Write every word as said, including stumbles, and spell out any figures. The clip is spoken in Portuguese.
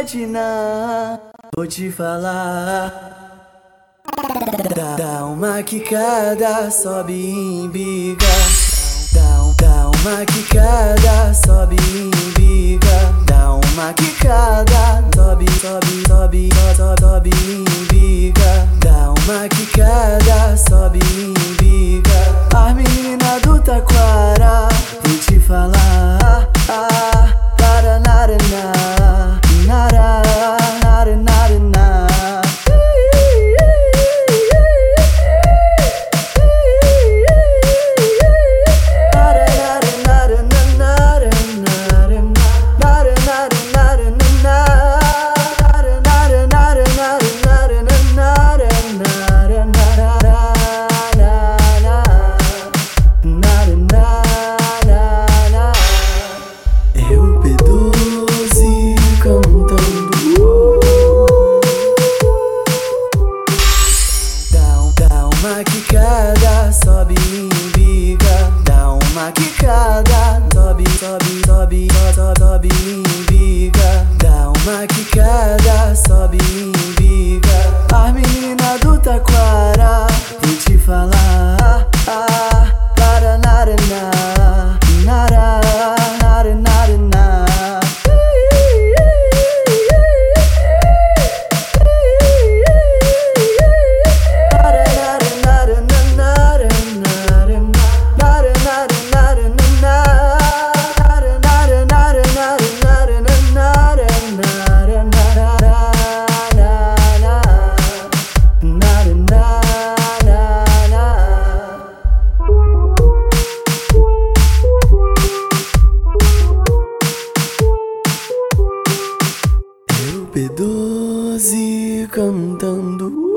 maldade não, vou te falar. Dá uma quicada, sobe e embiga. Dá, um, dá uma quicada, sobe e embiga. Dá uma quicada, sobe, sobe, sobe, sobe, sobe e embiga. Dá uma quicada, sobe e embiga. A menina do Taquara, vou te falar. Para narana, nara, nara, nara, nara. Uma quicada, sobe e embiga. Dá uma quicada, sobe, sobe, sobe, sobe, sobe e embiga. Dá uma quicada, sobe e embiga. A menina do Taquara, vou te falar. Para narana, nara, nara, nara, nara. B doze cantando.